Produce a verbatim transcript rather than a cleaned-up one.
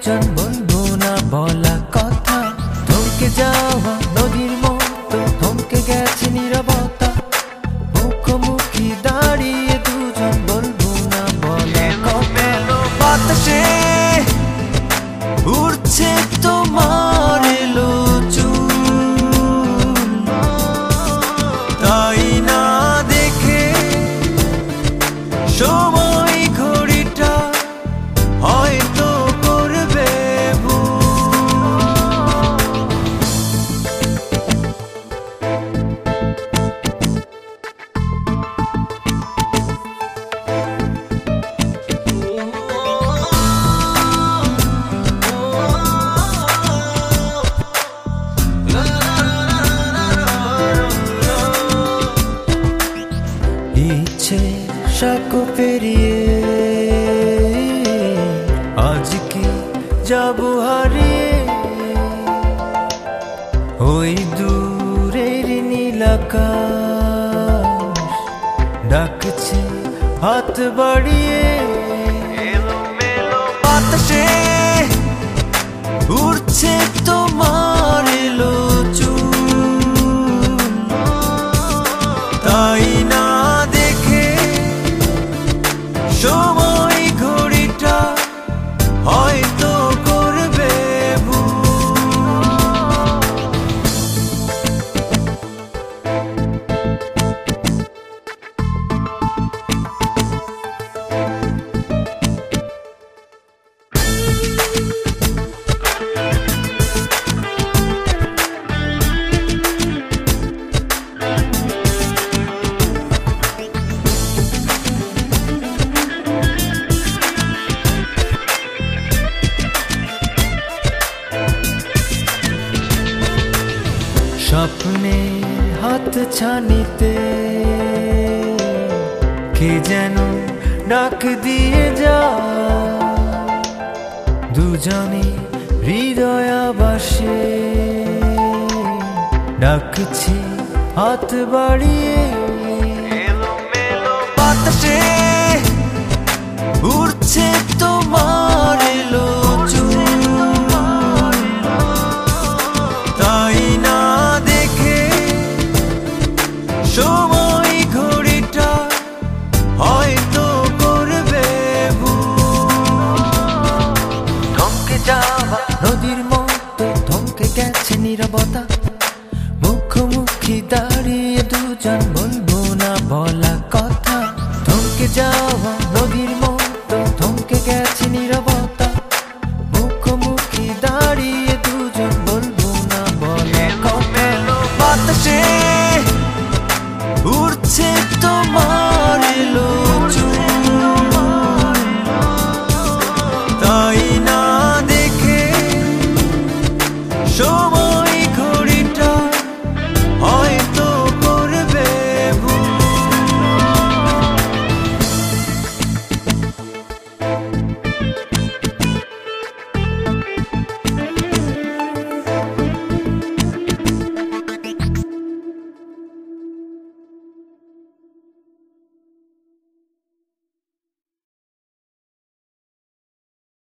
দুজন বলবো না বলা কথা। থমকে যাওয়া নদীর মতো থমকে গেছে নীরবতা, মুখোমুখি দাঁড়িয়ে দুজন বলবো না বলা কথা। বাতাসে উড়ছে তোমার এলো চুল, তাই না দেখে সময় ঘড়িটা হয়তো করবে ইচ্ছে সাঁকো পেরিয়ে আজকে যাবো হারিয়ে ওই দূরের নীল আকাশ ডাকছে হাত বাড়িয়ে। বাতাসে উড়ছে তোমার এলো চুল, তাই না দেখে সময় ঘড়িটা হয়তো করবে স্বপ্নে হাত ছানিতে কে যেন ডাক দিয়ে যা, দুজনে হৃদয়াবাসে ডাকছি হাত বাড়িয়ে। বাতাসে উড়ছে তোমার এলো চুল, তাই না দেখে সময় ঘড়িটা হয়তো করবে থমকে যাওয়া নদীর মতো থমকে গেছে নীরবতা, মুখোমুখি দাঁড়িয়ে দুজন বলবো না বলা কথা। থমকে যাওয়া নদীর